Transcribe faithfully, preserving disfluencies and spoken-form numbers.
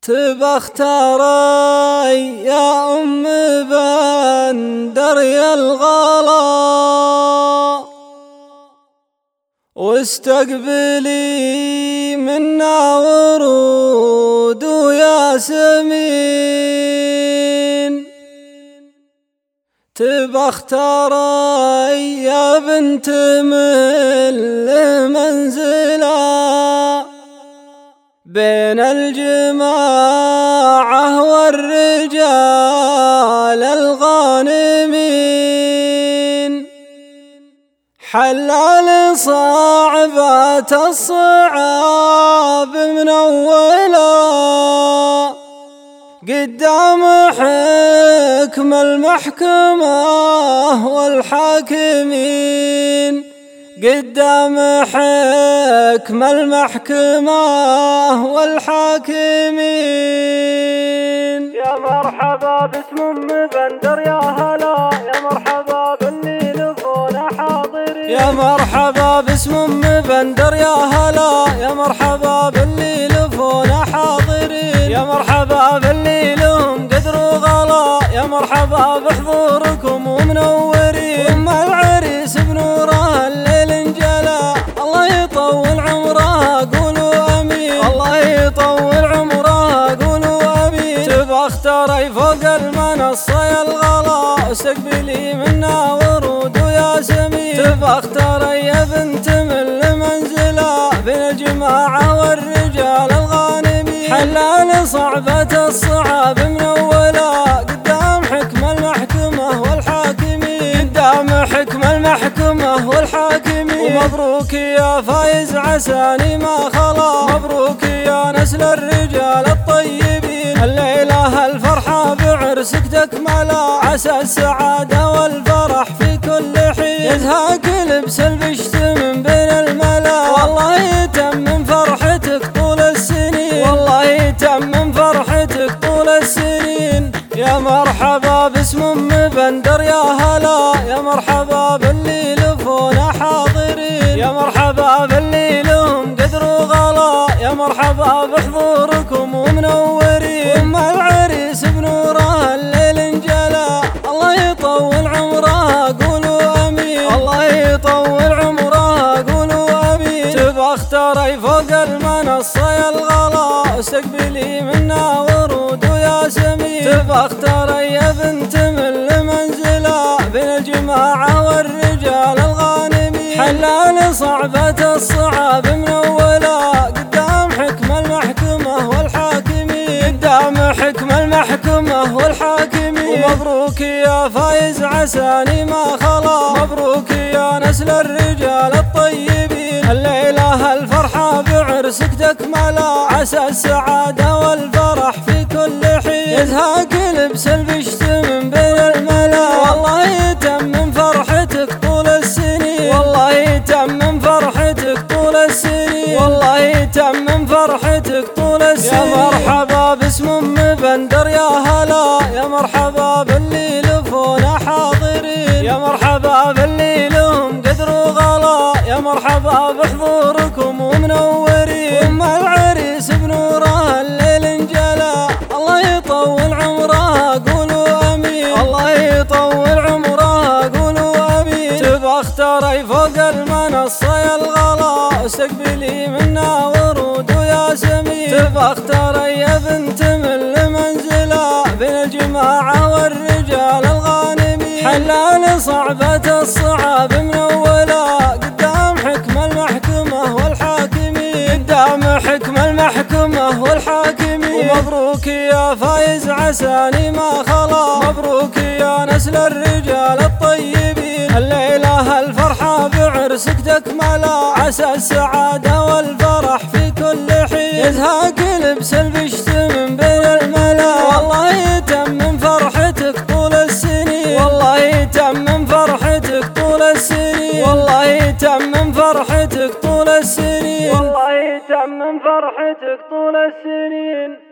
تبى اختاري يا أم بندر يا الغلا، واستقبلي منا ورود وياسمين. تبى اختاري يا بنت من منزلا بين الجماعة والرجال الغانمين، حلال صعبات الصعاب من أولا قدام حكم المحكمة والحاكمين، قدام حكم المحكمة والحاكمين. يا مرحبا باسم أم بندر يا هلا، يا مرحبا باللي لفونا حاضرين. يا مرحبا باسم أم بندر يا هلا، يا مرحبا باللي لفونا حاضرين. يا مرحبا باللي لهم قدر وغلا، يا مرحبا بحضوركم ومنورين. أم العريس بنوره الليل انجلى، الله يطول عمره قولوا امين، الله يطول عمره قولوا امين. تبى اختاري فوق المنصة يا الغلا، استقبلي منا ورود وياسمين. تبى اختاري يا بنت من المنزلة بين الجماعة والرجال الغانمين، حلال صعبة الصعاب من أولا قدام حكم المحكمة والحاكمين، قدام حكم المحكمة والحاكمين. ومبروك يا فايز عساني ما خلا، مبروك يا نسل الرجال الطيبين. الليلة الفرحة بعرسك تكملا، عسى السعادة والفرح في كل حين، يزهاك لبس البشت من بين الملا، والله يتمم فرحتك طول السنين، والله يتمم فرحتك طول السنين. يا مرحبا باسم أم بندر يا هلا، يا مرحبا باللي لفونا حاضرين. يا مرحبا باللي لهم قدر وغلا، يا مرحبا بحضوركم ومنورين. أم العريس بنوره الليل انجلى، الله يطول عمره قولوا امين، الله يطول عمره قولوا امين. تبى اختاري فوق المنصة يا الغلا، استقبلي منا ورود وياسمين. تبى اختاري يا بنت من المنزلة بين الجماعة والرجال الغانمين، حلال صعبة الصعاب من أولا قدام حكم المحكمة والحاكمين، قدام حكم المحكمة والحاكمين. ومبروك يا فايز عساني ما خلا، مبروك يا نسل الرجال الطيبين. الليلة الفرحة بعرسك تكملا، عسى السعادة والفرح في كل حين، يزهاك لبس البشت من بين الملا، والله يتمم فرحتك طول السنين، والله يتمم فرحتك طول السنين، والله يتمم فرحتك طول السنين. يا مرحبا باسم أم بندر يا هلا، يا مرحبا باللي لفونا حاضرين. يا مرحبا باللي لهم قدر وغلا، يا مرحبا بحضوركم ومنورين. أم العريس بنوره الليل انجلى، الله يطول عمره قولوا امين، الله يطول عمره قولوا امين. تبى اختاري فوق المنصة يا الغلا، استقبلي منا ورود وياسمين. تبى اختاري يا بنت من المنزلة بين الجماعة والرجال الغانمين، حلال صعبة الصعاب من أولا قدام حكم المحكمة والحاكمين، قدام حكم المحكمة والحاكمين. ومبروك يا فايز عساني ما خلا، مبروك يا نسل الرجال الطيبين. الليلة الفرحة بعرسك تكملا، عسى السعادة والفرح في كل حين، يزهاك لبس البشت من بين الملا، والله يتمم فرحتك طول السنين، والله يتمم فرحتك طول السنين، والله يتمم فرحتك طول السنين، والله يتمم فرحتك طول السنين.